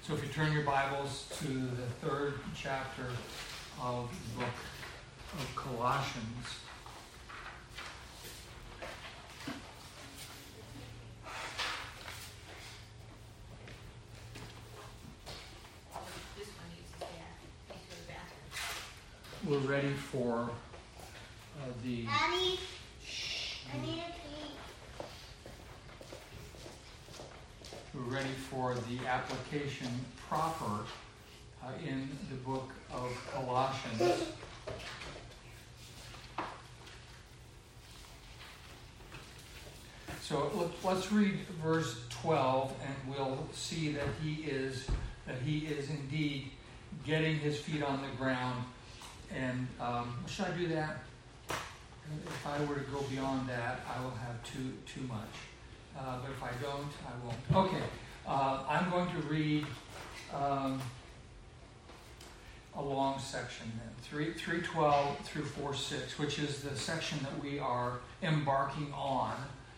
So if you turn your Bibles to the third chapter of the book of Colossians. We're ready for the... Daddy, I need a pee. We're ready for the application proper in the book of Colossians. So let's read verse 12, and we'll see that he is indeed getting his feet on the ground. And should I do that? If I were to go beyond that, I will have too much. But if I don't, I won't. Okay, I'm going to read a long section then, 3:12 through 4:6, which is the section that we are embarking on.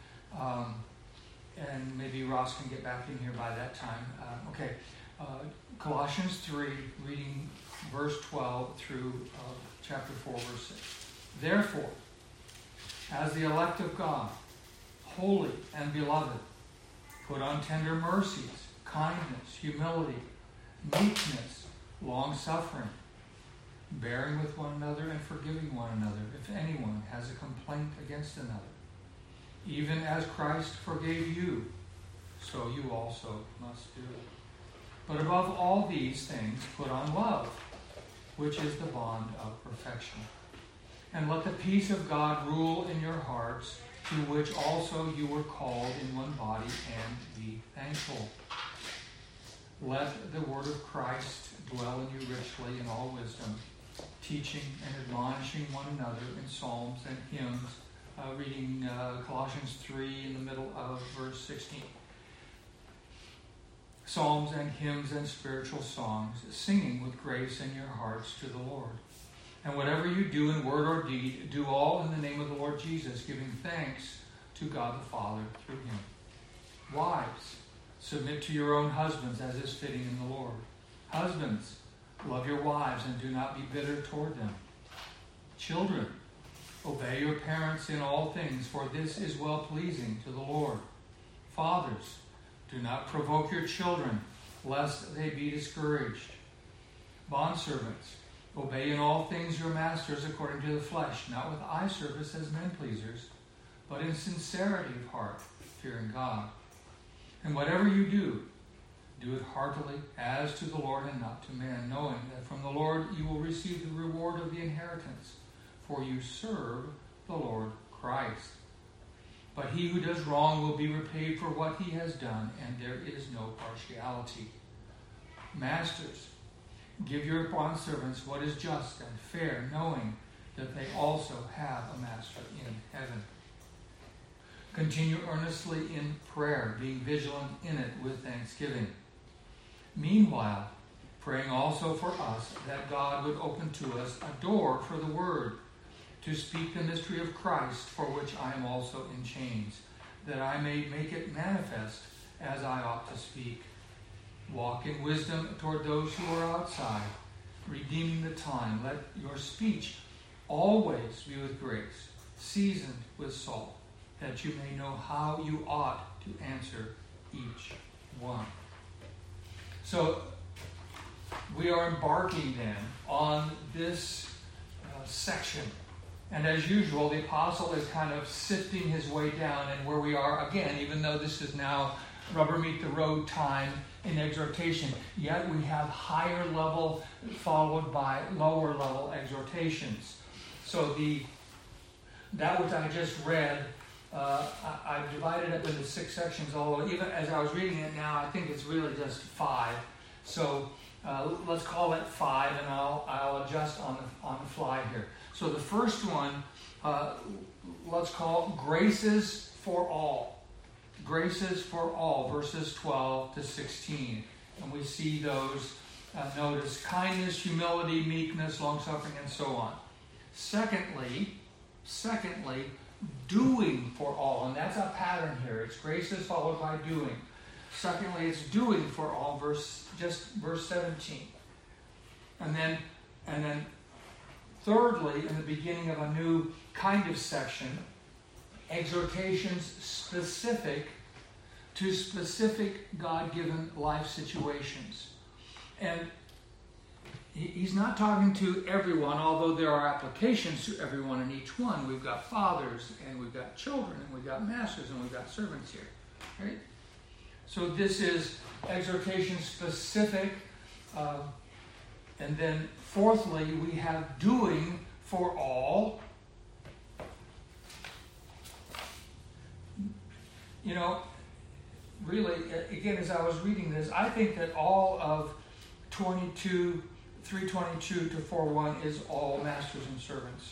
And maybe Ross can get back in here by that time. Colossians 3, reading verse 12 through chapter 4, verse 6. Therefore, as the elect of God, holy and beloved, put on tender mercies, kindness, humility, meekness, long-suffering, bearing with one another and forgiving one another if anyone has a complaint against another. Even as Christ forgave you, so you also must do. But above all these things, put on love, which is the bond of perfection. And let the peace of God rule in your hearts, to which also you were called in one body, and be thankful. Let the word of Christ dwell in you richly in all wisdom, teaching and admonishing one another in psalms and hymns, reading Colossians 3 in the middle of verse 16. Psalms and hymns and spiritual songs, singing with grace in your hearts to the Lord. And whatever you do in word or deed, do all in the name of the Lord Jesus, giving thanks to God the Father through him. Wives, submit to your own husbands as is fitting in the Lord. Husbands, love your wives and do not be bitter toward them. Children, obey your parents in all things, for this is well-pleasing to the Lord. Fathers, do not provoke your children, lest they be discouraged. Bondservants, obey in all things your masters according to the flesh, not with eye service as men pleasers, but in sincerity of heart, fearing God. And whatever you do, do it heartily as to the Lord and not to man, knowing that from the Lord you will receive the reward of the inheritance, for you serve the Lord Christ. But he who does wrong will be repaid for what he has done, and there is no partiality. Masters, give your bondservants what is just and fair, knowing that they also have a master in heaven. Continue earnestly in prayer, being vigilant in it with thanksgiving. Meanwhile, praying also for us that God would open to us a door for the word, to speak the mystery of Christ, for which I am also in chains, that I may make it manifest as I ought to speak. Walk in wisdom toward those who are outside, redeeming the time. Let your speech always be with grace, seasoned with salt, that you may know how you ought to answer each one. So we are embarking then on this section. And as usual, the apostle is kind of sifting his way down, and where we are, again, even though this is now rubber meet the road time in exhortation, yet we have higher level followed by lower level exhortations. So that which I just read, I've divided up into 6 sections, although even as I was reading it now, I think it's really just 5. So let's call it 5, and I'll adjust on the fly here. So the first one, let's call Graces for All. Graces for All, verses 12 to 16. And we see those, notice, kindness, humility, meekness, long-suffering, and so on. Secondly, doing for all. And that's a pattern here. It's graces followed by doing. Secondly, it's doing for all, verse 17. And then thirdly, in the beginning of a new kind of section, exhortations specific to specific God-given life situations. And he's not talking to everyone, although there are applications to everyone in each one. We've got fathers, and we've got children, and we've got masters, and we've got servants here. Right? So this is exhortation specific. And then fourthly, we have doing for all. You know, really, again, as I was reading this, I think that all of 3:22 to 4:1 is all masters and servants.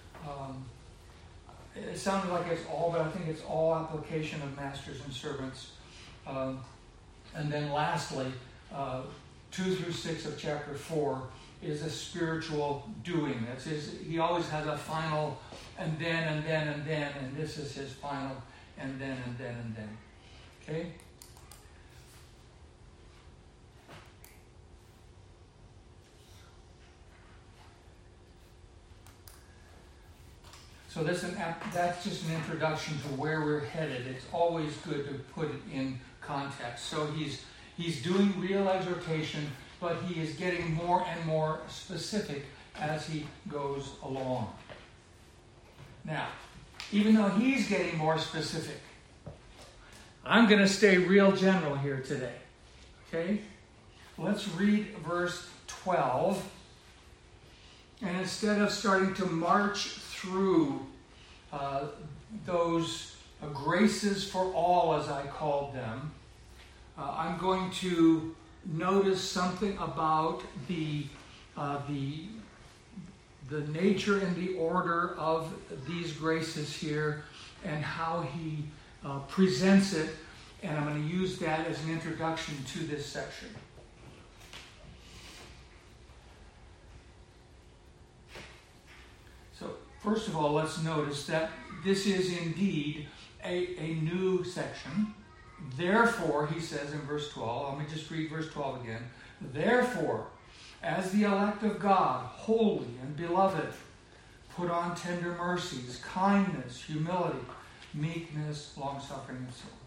It sounded like it's all, but I think it's all application of masters and servants. And then lastly, 2 through 6 of chapter 4 is a spiritual doing. He always has a final and then, and this is his final and then. Okay? So that's just an introduction to where we're headed. It's always good to put it in context. So he's doing real exhortation, but he is getting more and more specific as he goes along. Now, even though he's getting more specific, I'm going to stay real general here today. Okay? Let's read verse 12. And instead of starting to march through those graces for all, as I called them, I'm going to notice something about the nature and the order of these graces here and how he presents it, and I'm going to use that as an introduction to this section. So, first of all, let's notice that this is indeed a new section. Therefore, he says in verse 12, let me just read verse 12 again. Therefore, as the elect of God, holy and beloved, put on tender mercies, kindness, humility, meekness, long-suffering, and so on.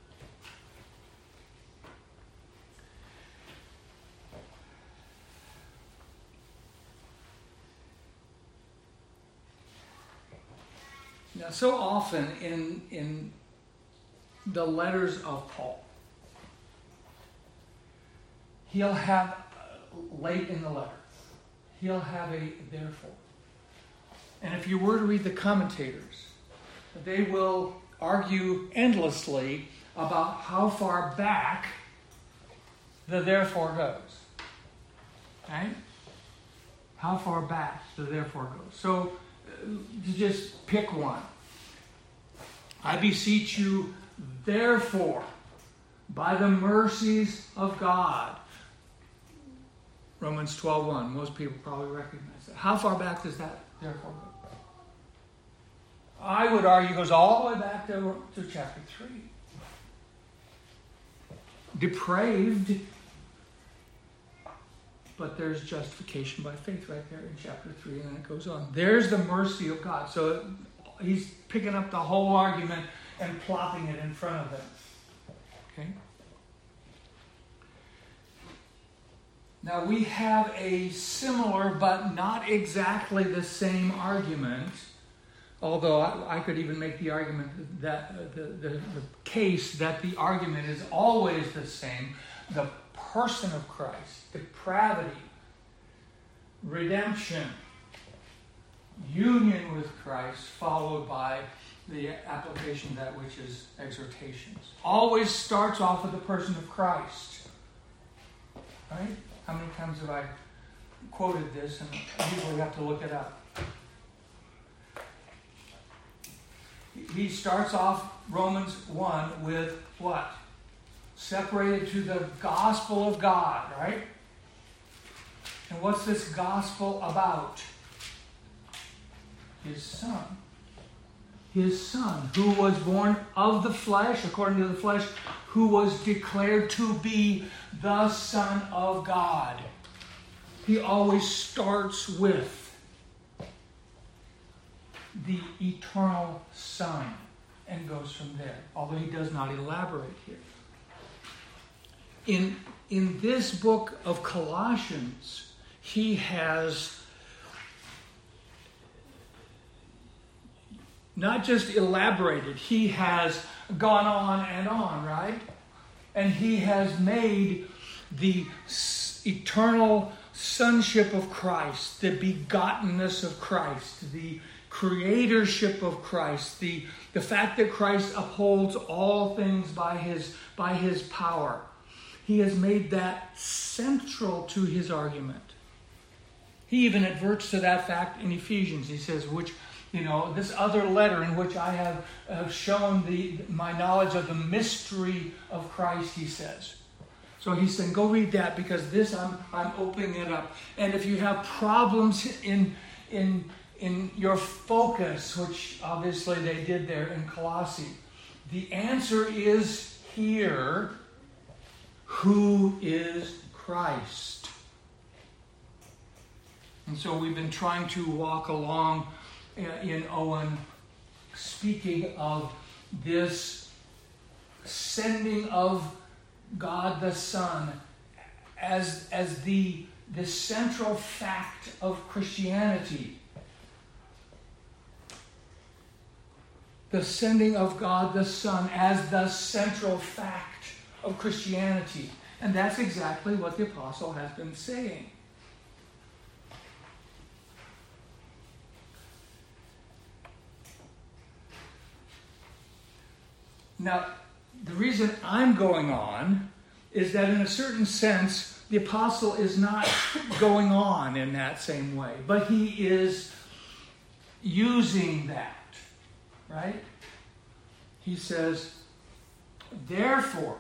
Now, so often in the letters of Paul, he'll have, late in the letter, he'll have a therefore. And if you were to read the commentators, they will argue endlessly about how far back the therefore goes. Right? How far back the therefore goes. So, to just pick one. I beseech you, therefore, by the mercies of God. Romans 12:1. Most people probably recognize that. How far back does that therefore go? I would argue it goes all the way back to chapter 3. Depraved, but there's justification by faith right there in chapter 3, and then it goes on. There's the mercy of God. So he's picking up the whole argument and plopping it in front of them. Okay? Now we have a similar but not exactly the same argument, although I could even make the argument that the case that the argument is always the same. The person of Christ, depravity, redemption, union with Christ, followed by the application of that which is exhortations. Always starts off with the person of Christ. Right? How many times have I quoted this, and I usually have to look it up. He starts off Romans 1 with what? Separated to the gospel of God, right? And what's this gospel about? His Son. his Son, who was born of the flesh, according to the flesh, who was declared to be the Son of God. He always starts with the eternal Son and goes from there, although he does not elaborate here. In this book of Colossians, he has not just elaborated, he has gone on, right? And he has made the eternal sonship of Christ, the begottenness of Christ, the creatorship of Christ, the fact that Christ upholds all things by his power. He has made that central to his argument. He even adverts to that fact in Ephesians. He says, this other letter in which I have shown my knowledge of the mystery of Christ, he says. So he's saying, go read that, because this I'm opening it up. And if you have problems in your focus, which obviously they did there in Colossae, the answer is here. Who is Christ? And so we've been trying to walk along in Owen, speaking of this sending of God the Son as the central fact of Christianity. The sending of God the Son as the central fact of Christianity. And that's exactly what the apostle has been saying. Now, the reason I'm going on is that in a certain sense, the apostle is not going on in that same way, but he is using that, right? He says, therefore,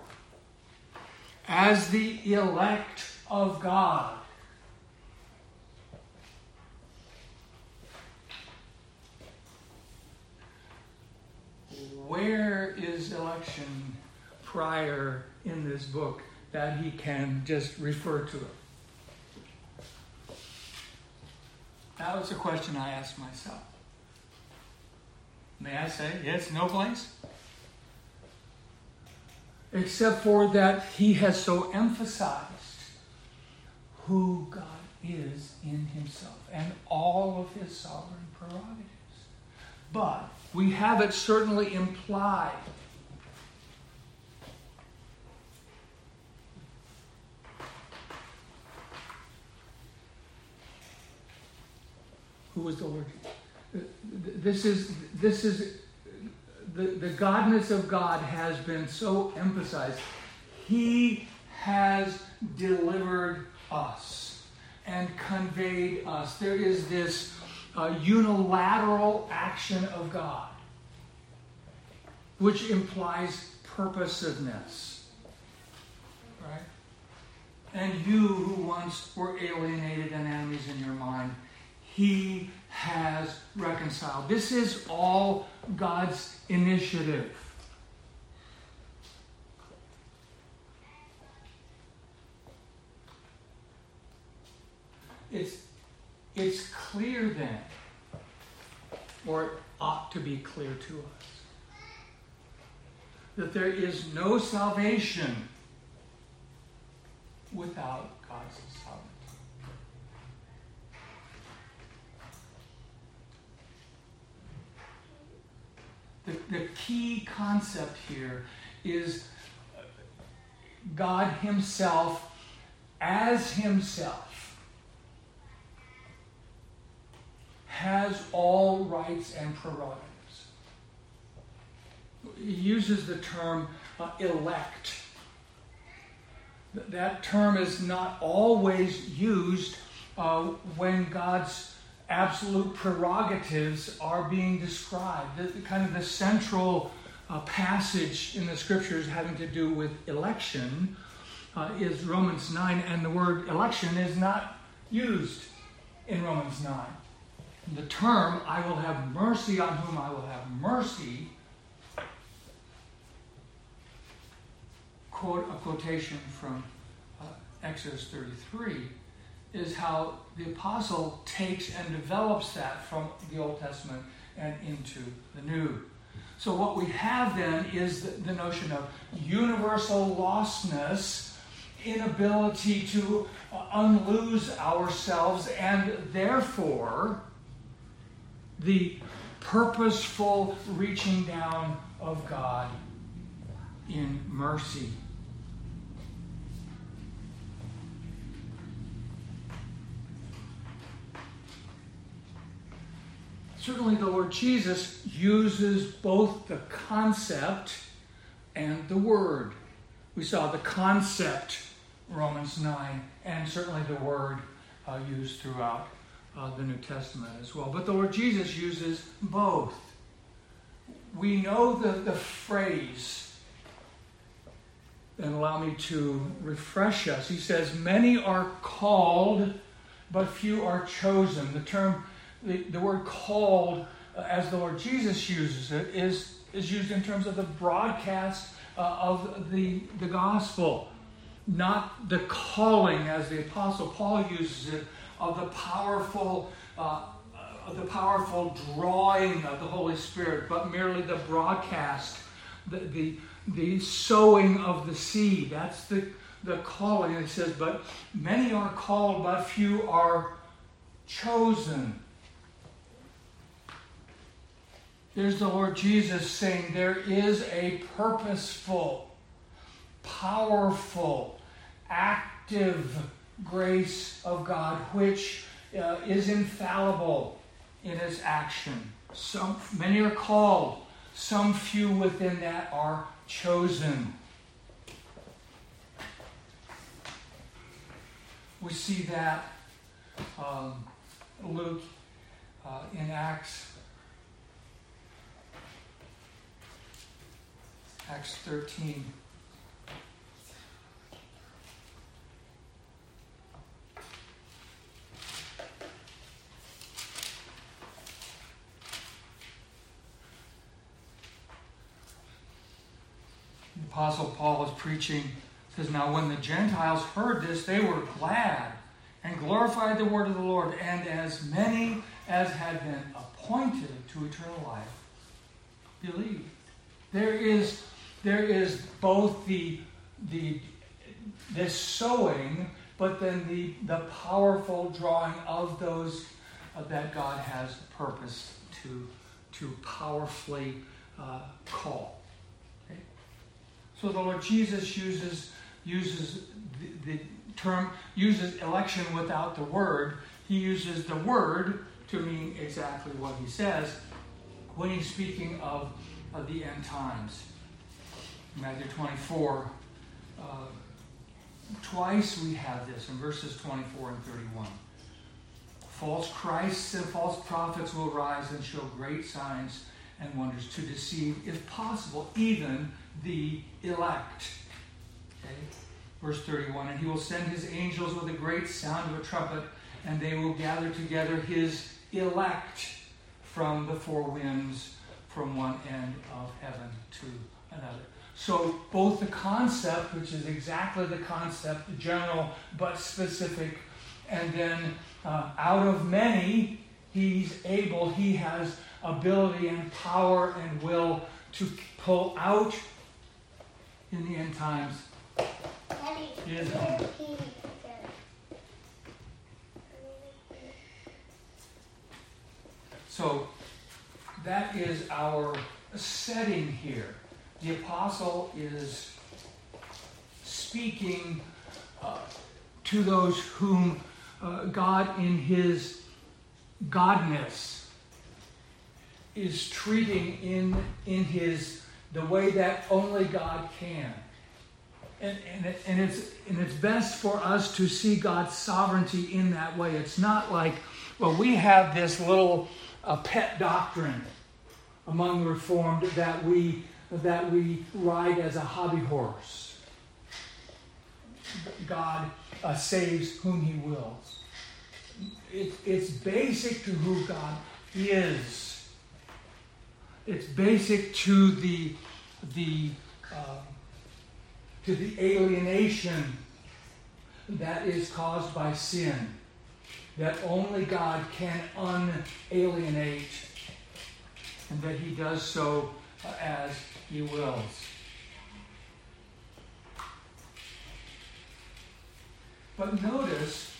as the elect of God, where is election prior in this book that he can just refer to it? That was a question I asked myself. May I say, yes, no place? Except for that he has so emphasized who God is in himself and all of his sovereign prerogatives. But we have it certainly implied who is the Lord? This is the godness of God has been so emphasized. He has delivered us and conveyed us. There is this unilateral action of God, which implies purposiveness. Right? And you who once were alienated and enemies in your mind, he has reconciled. This is all God's initiative. It's clear then, or it ought to be clear to us, that there is no salvation without God's sovereignty. The key concept here is God himself as himself has all rights and prerogatives. He uses the term elect. That term is not always used when God's absolute prerogatives are being described. The central passage in the scriptures having to do with election is Romans 9, and the word election is not used in Romans 9. The term, I will have mercy on whom I will have mercy, quote a quotation from Exodus 33, is how the apostle takes and develops that from the Old Testament and into the New. So what we have then is the notion of universal lostness, inability to unlose ourselves, and therefore the purposeful reaching down of God in mercy. Certainly the Lord Jesus uses both the concept and the word. We saw the concept, Romans 9, and certainly the word used throughout the New Testament as well. But the Lord Jesus uses both. We know the phrase, and allow me to refresh us. He says, many are called, but few are chosen. The term, the word called, as the Lord Jesus uses it, is used in terms of the broadcast of the gospel. Not the calling, as the Apostle Paul uses it, of the powerful drawing of the Holy Spirit, but merely the broadcast, the sowing of the seed. That's the calling. And it says, but many are called, but few are chosen. There's the Lord Jesus saying there is a purposeful, powerful, active grace of God which is infallible in its action. Many are called, some few within that are chosen. We see that Luke in Acts 13. The Apostle Paul is preaching, says, now when the Gentiles heard this, they were glad and glorified the word of the Lord, and as many as had been appointed to eternal life believed. There is both this sowing, but then the powerful drawing of those that God has purposed to powerfully call. Okay? So the Lord Jesus uses the term, uses election without the word. He uses the word to mean exactly what he says when he's speaking of the end times. Matthew 24, twice we have this in verses 24 and 31. False Christs and false prophets will rise and show great signs and wonders to deceive, if possible, even the elect. Okay? Verse 31, and he will send his angels with a great sound of a trumpet, and they will gather together his elect from the four winds, from one end of heaven to another. So both the concept, which is exactly the concept, general but specific, and then out of many, he has ability and power and will to pull out in the end times. So that is our setting here. The apostle is speaking to those whom God in his godness is treating in the way that only God can. And it's best for us to see God's sovereignty in that way. It's not like, well, we have this little pet doctrine among the Reformed that we ride as a hobby horse. God saves whom he wills. it's basic to who God is. It's basic to the alienation that is caused by sin, that only God can unalienate, and that He does so as He wills. But notice,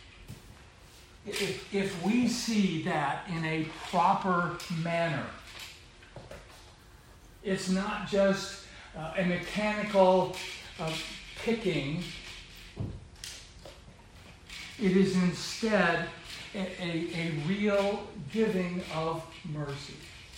if we see that in a proper manner, it's not just a mechanical picking. It is instead a real giving of mercy.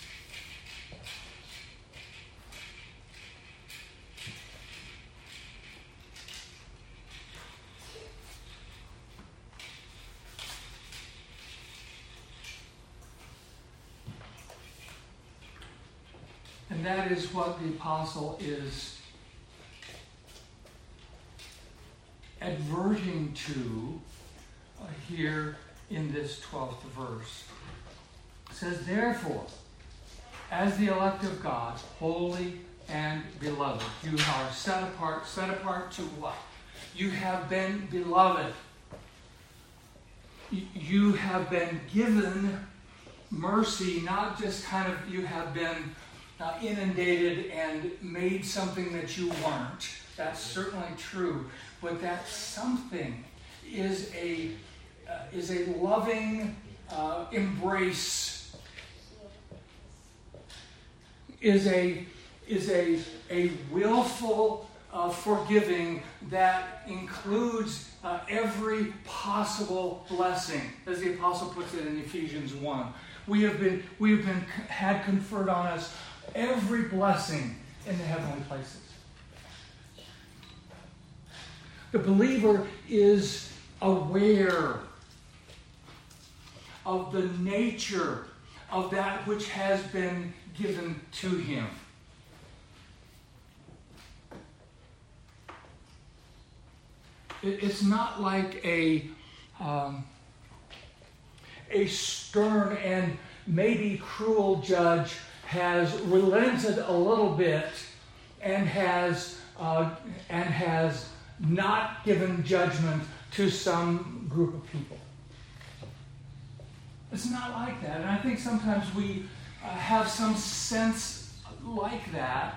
And that is what the apostle is adverting to here in this 12th verse. It says, therefore, as the elect of God, holy and beloved, you are set apart to what? You have been beloved. You have been given mercy, not just kind of you have been inundated and made something that you weren't. That's certainly true. But that something is a loving embrace, is a willful forgiving that includes every possible blessing, as the apostle puts it in Ephesians 1. We have had conferred on us every blessing in the heavenly places. The believer is aware of the nature of that which has been given to him. It's not like a stern and maybe cruel judge has relented a little bit and has not given judgment to some group of people. It's not like that. And I think sometimes we have some sense like that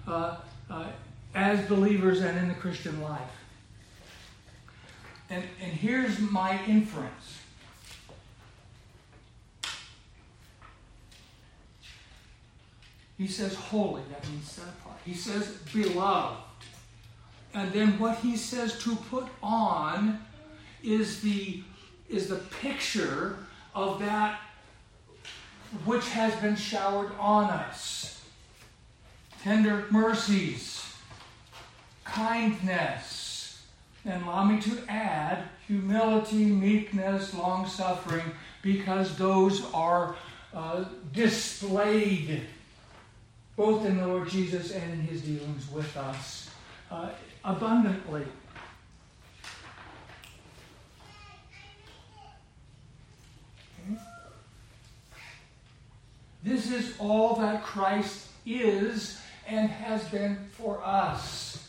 as believers and in the Christian life. And here's my inference. He says holy, that means set apart. He says beloved. And then what he says to put on is the picture of that which has been showered on us. Tender mercies, kindness, and allow me to add humility, meekness, long-suffering, because those are displayed both in the Lord Jesus and in his dealings with us abundantly. Okay. This is all that Christ is and has been for us.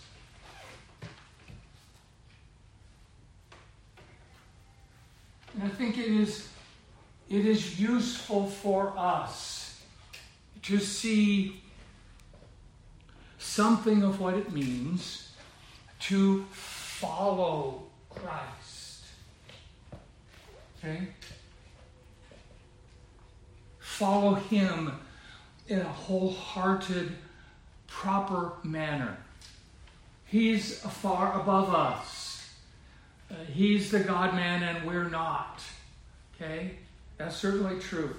And I think it is useful for us to see something of what it means to follow Christ. Okay? Follow him in a wholehearted, proper manner. He's far above us. He's the God-man and we're not. Okay? That's certainly true.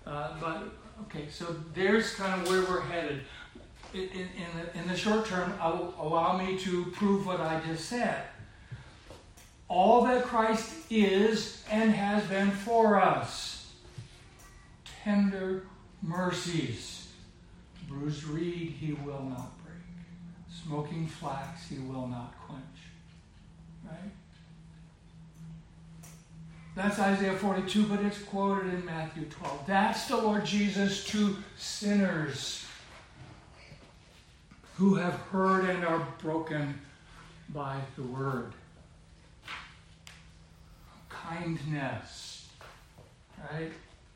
So there's kind of where we're headed. In the short term, allow me to prove what I just said. All that Christ is and has been for us. Tender mercies. Bruised reed he will not break. Smoking flax he will not quench. Right? That's Isaiah 42, but it's quoted in Matthew 12. That's the Lord Jesus to sinners who have heard and are broken by the word. Kindness, right?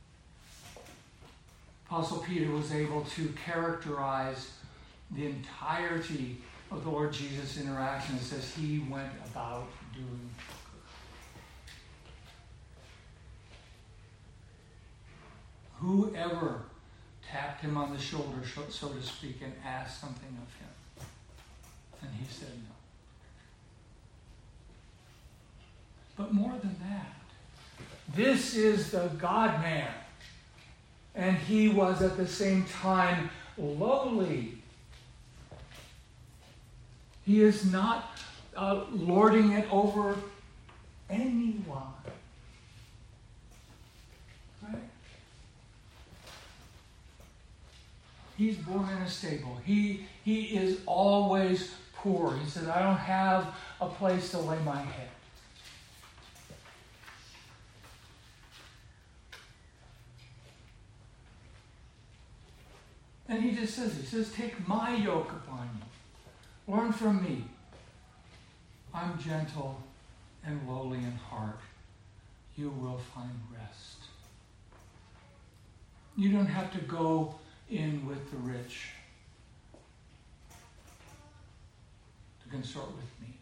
Apostle Peter was able to characterize the entirety of the Lord Jesus' interaction. It says he went about doing good. Whoever tapped him on the shoulder, so to speak, and asked something of him, and he said no. But more than that, this is the God-man. And he was at the same time lowly. He is not lording it over anyone. Right? He's born in a stable. He is always poor. He said, I don't have a place to lay my head. And he just says, take my yoke upon you. Learn from me. I'm gentle and lowly in heart. You will find rest. You don't have to go in with the rich to consort with me.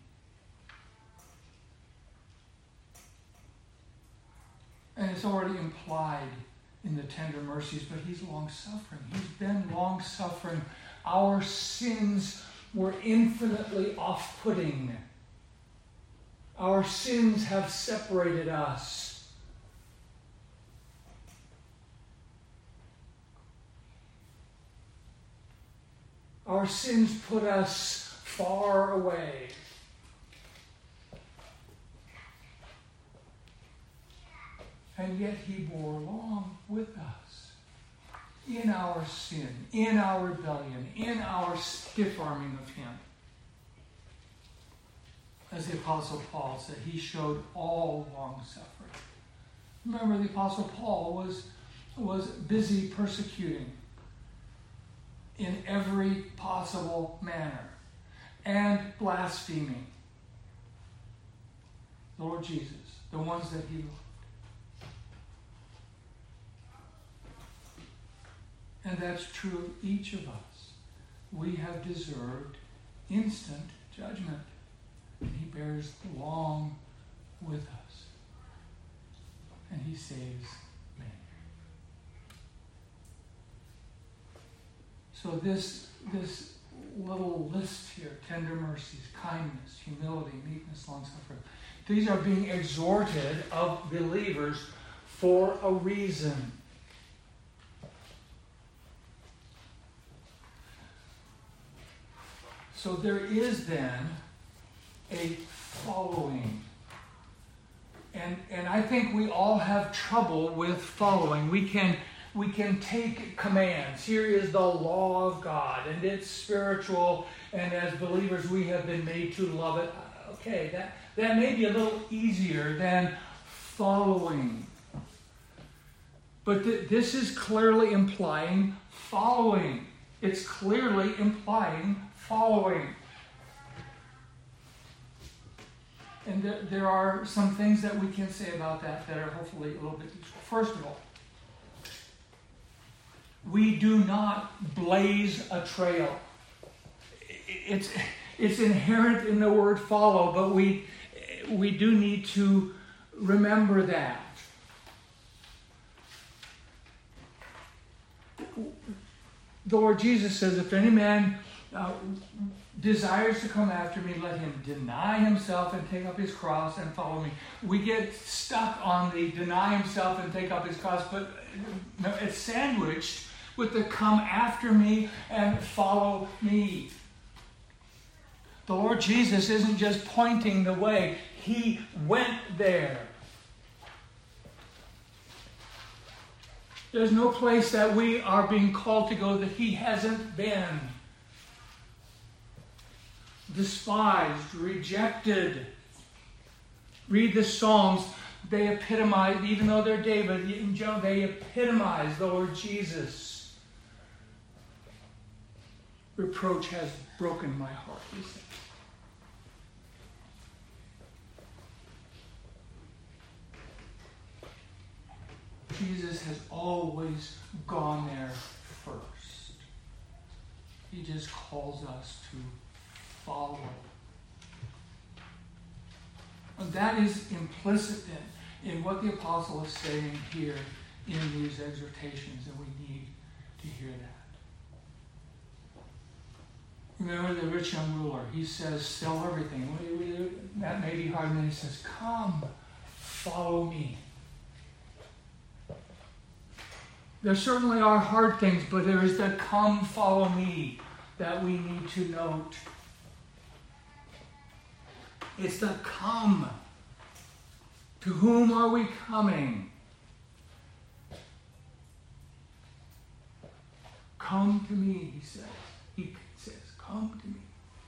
And it's already implied in the tender mercies, but he's long-suffering. He's been long-suffering. Our sins were infinitely off-putting. Our sins have separated us. Our sins put us far away. And yet he bore along with us in our sin, in our rebellion, in our stiff-arming of him. As the Apostle Paul said, he showed all long-suffering. Remember, the Apostle Paul was busy persecuting in every possible manner and blaspheming the Lord Jesus, the ones that he loved. And that's true of each of us. We have deserved instant judgment. And he bears long with us. And he saves men. So this little list here, tender mercies, kindness, humility, meekness, long-suffering, these are being exhorted of believers for a reason. So there is then a following. And I think we all have trouble with following. We can take commands. Here is the law of God, and it's spiritual, and as believers we have been made to love it. Okay, that may be a little easier than following. But this is clearly implying following. It's clearly implying following. And there are some things that we can say about that are hopefully a little bit useful. First of all, we do not blaze a trail. It's inherent in the word follow, but we do need to remember that. The Lord Jesus says, if any man desires to come after me, let him deny himself and take up his cross and follow me. We get stuck on the deny himself and take up his cross, but it's sandwiched with the come after me and follow me. The Lord Jesus isn't just pointing the way. He went there. There's no place that we are being called to go that he hasn't been. Despised, rejected. Read the Psalms. they epitomize, even though they're David and Jonah, they epitomize the Lord Jesus. Reproach has broken my heart, he said. Jesus has always gone there first. He just calls us to follow. And that is implicit in what the apostle is saying here in these exhortations, and we need to hear that. Remember the rich young ruler. He says, sell everything. That may be hard. And then he says, come, follow me. There certainly are hard things, but there is the come, follow me that we need to note. It's the come. To whom are we coming? Come to me, he says. He says, come to me.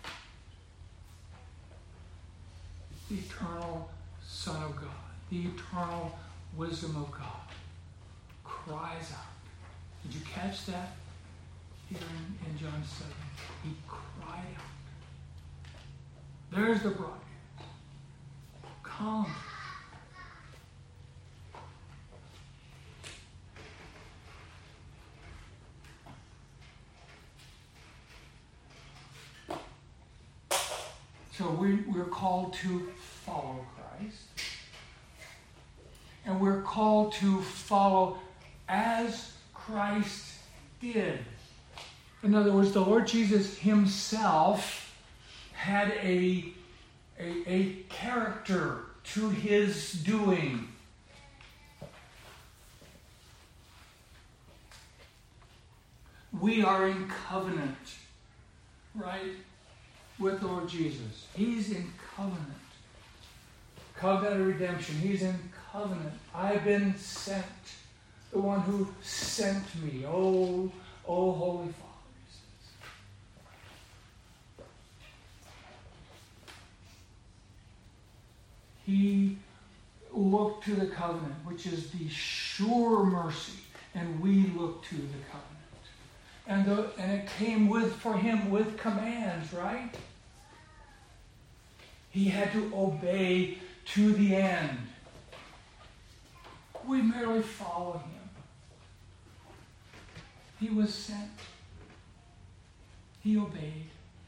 The eternal Son of God, the eternal wisdom of God cries out. Did you catch that here in John 7? He cried out. There's the broadcast. Come. So we're called to follow Christ. And we're called to follow as Christ did. In other words, the Lord Jesus himself had a character to his doing. We are in covenant, right, with the Lord Jesus. He's in covenant. Covenant of redemption. He's in covenant. I've been sent. The one who sent me. Oh, Holy Father, he says. He looked to the covenant, which is the sure mercy, and we look to the covenant. And it came for him with commands, right? He had to obey to the end. We merely follow him. He was sent. He obeyed.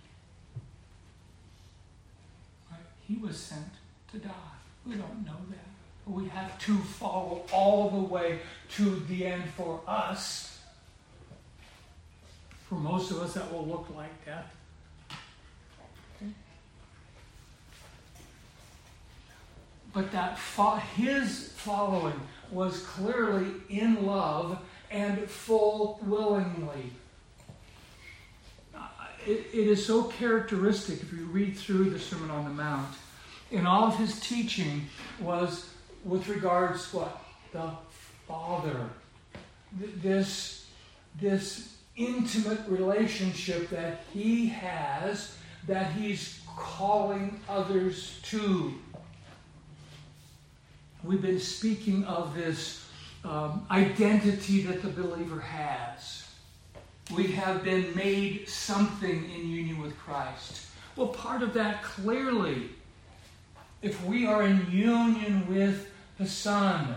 Right? He was sent to die. We don't know that. But we have to follow all the way to the end for us. For most of us, that will look like death. Okay? But that his following was clearly in love and full willingly. It is so characteristic if you read through the Sermon on the Mount. And all of his teaching was with regards what? The Father. This intimate relationship that he has, that he's calling others to. We've been speaking of this identity that the believer has. We have been made something in union with Christ. Well, part of that clearly, if we are in union with the Son,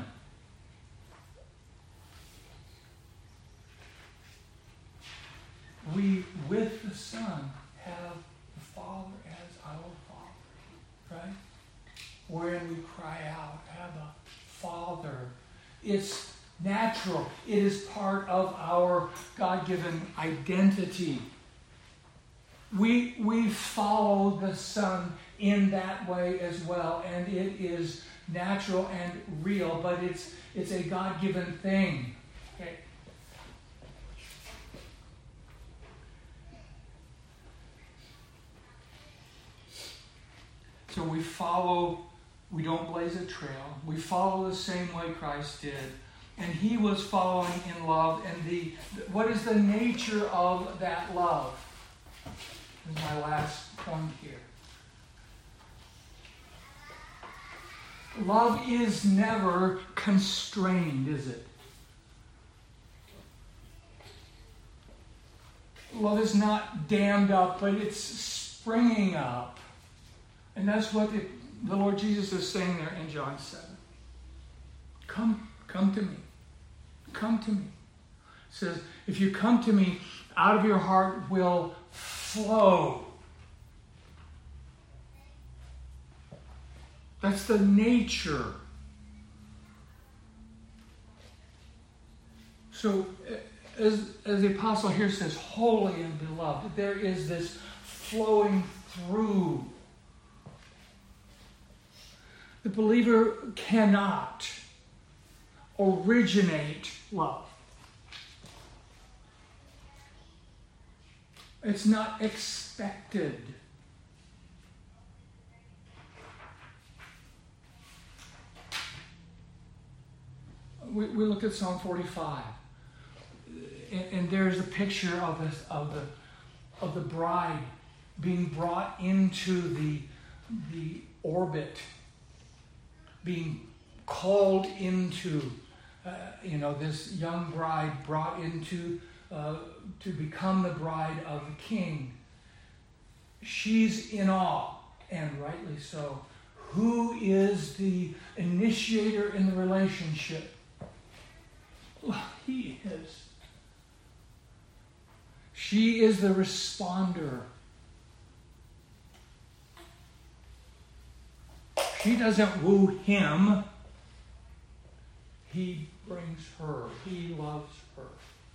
we, with the Son, have the Father as our Father, right? Wherein we cry out, Abba, Father. It's natural. It is part of our God-given identity. We follow the Son in that way as well, and it is natural and real, but it's a God-given thing. Okay. So we follow. We don't blaze a trail. We follow the same way Christ did. And he was following in love. And what is the nature of that love? This is my last point here. Love is never constrained, is it? Love is not dammed up, but it's springing up. And that's what the Lord Jesus is saying there in John 7. Come to me. Come to me. It says, if you come to me, out of your heart will flow. That's the nature. So, as the apostle here says, holy and beloved, there is this flowing through. The believer cannot originate love. It's not expected. We look at Psalm 45, and there's a picture of the bride being brought into the orbit, being called into, this young bride brought into to become the bride of the king. She's in awe, and rightly so. Who is the initiator in the relationship? Well, he is. She is the responder. She doesn't woo him. He brings her. He loves her.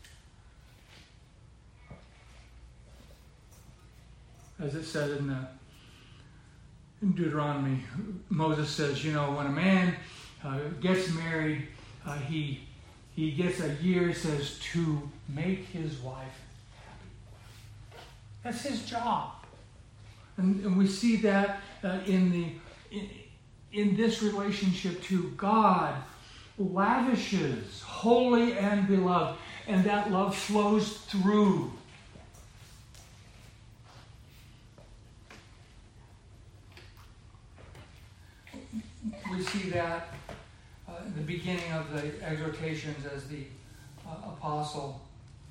As it said in Deuteronomy, Moses says, when a man gets married, he gets a year, says, to make his wife happy. That's his job. And we see that in this relationship too. God lavishes, holy and beloved, and that love flows through. We see that in the beginning of the exhortations as the apostle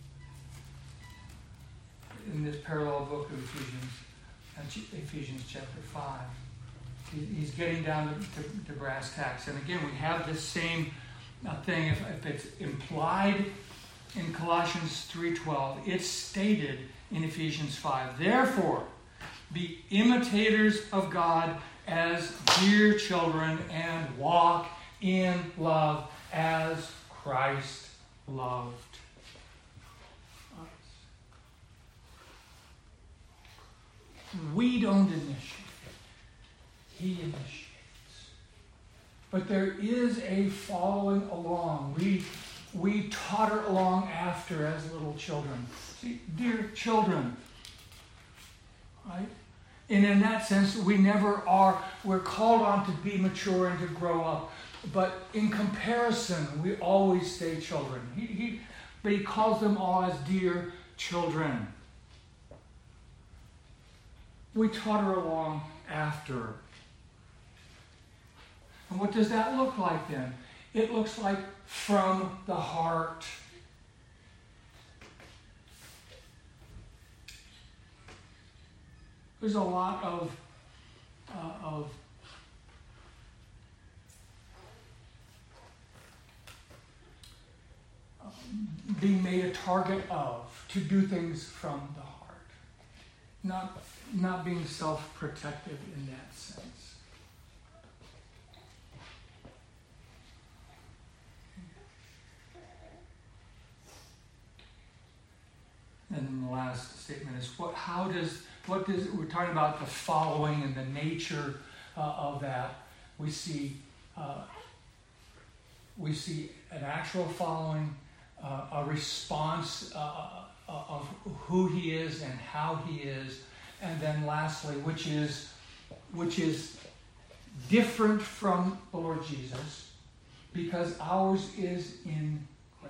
in this parallel book of Ephesians chapter 5. He's getting down to brass tacks. And again, we have this same thing. If it's implied in Colossians 3:12, it's stated in Ephesians 5. Therefore, be imitators of God as dear children and walk in love as Christ loved us. We don't initiate. He initiates. But there is a following along. We totter along after as little children. See, dear children, right? And in that sense, we never are. We're called on to be mature and to grow up. But in comparison, we always stay children. But he calls them all as dear children. We totter along after. And what does that look like then? It looks like from the heart. There's a lot of being made a target of, to do things from the heart. Not being self-protective in that sense. And the last statement is what does we're talking about the following and the nature of that. We see an actual following, a response of who he is and how he is, and then lastly, which is different from the Lord Jesus, because ours is ingract.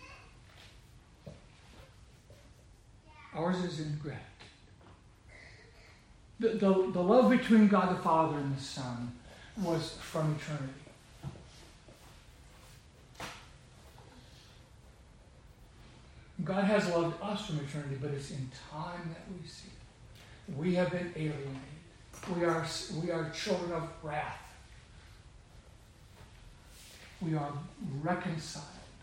Ours is ingract. The love between God the Father and the Son, was from eternity. God has loved us from eternity, but it's in time that we see it. We have been alienated. We are children of wrath. We are reconciled.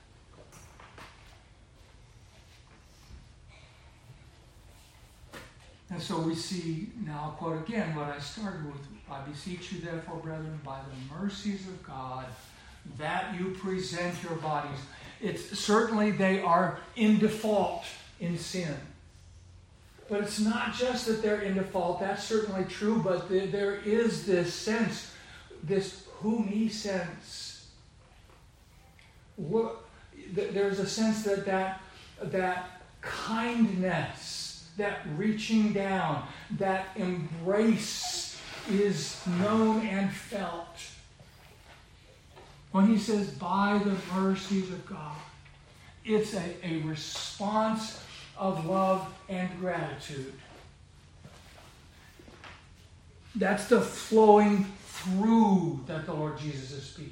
And so we see, now I'll quote again what I started with. I beseech you therefore, brethren, by the mercies of God, that you present your bodies. It's certainly they are in default in sin. But it's not just that they're in default. That's certainly true, but there is this sense, this whom he sense. There's a sense that kindness, that reaching down, that embrace is known and felt. When he says, by the mercies of God, it's a response of love and gratitude. That's the flowing through that the Lord Jesus is speaking.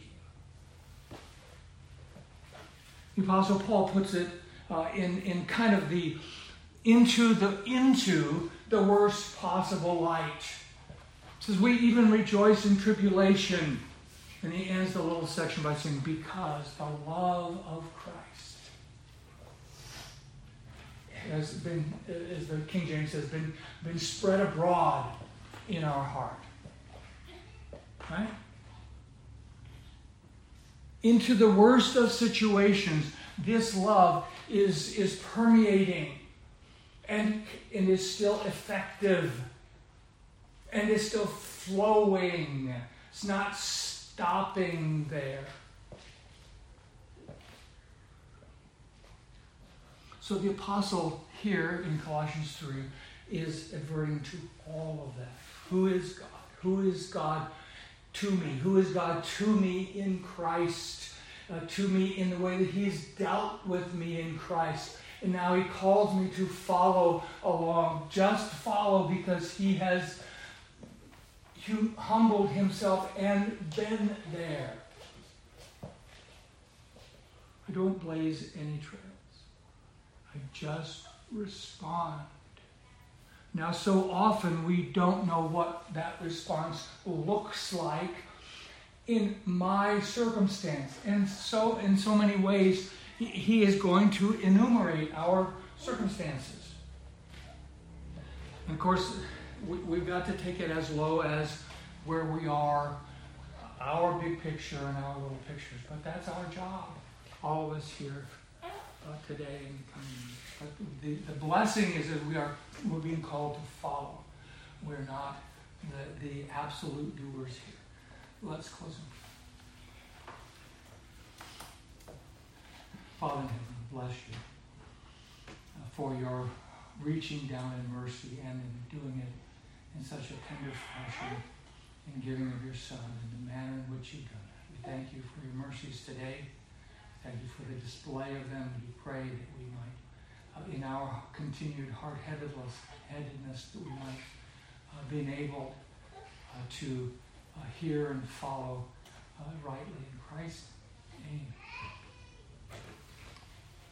The Apostle Paul puts it in kind of the into the worst possible light. It says, we even rejoice in tribulation. And he ends the little section by saying, because the love of Christ has been, as the King James says, been spread abroad in our heart. Right? Into the worst of situations, this love is permeating and is still effective and is still flowing. It's not stopping there. So the apostle here in Colossians 3 is adverting to all of that. Who is God? Who is God to me? Who is God to me in Christ? To me in the way that he's dealt with me in Christ. And now he calls me to follow along. Just follow, because he has humbled himself and been there. I don't blaze any trails. I just respond. Now, so often we don't know what that response looks like in my circumstance. And so, in so many ways, he is going to enumerate our circumstances. And of course, we've got to take it as low as where we are, our big picture and our little pictures. But that's our job, all of us here today and coming. But the blessing is that we're being called to follow. We're not the absolute doers here. Let's close in prayer. Father in heaven, bless you for your reaching down in mercy and in doing it in such a tender fashion, in giving of your Son in the manner in which you've done it. We thank you for your mercies today. Thank you for the display of them. We pray that we might, in our continued hard-headedness, that we might be enabled to hear and follow rightly in Christ. Amen.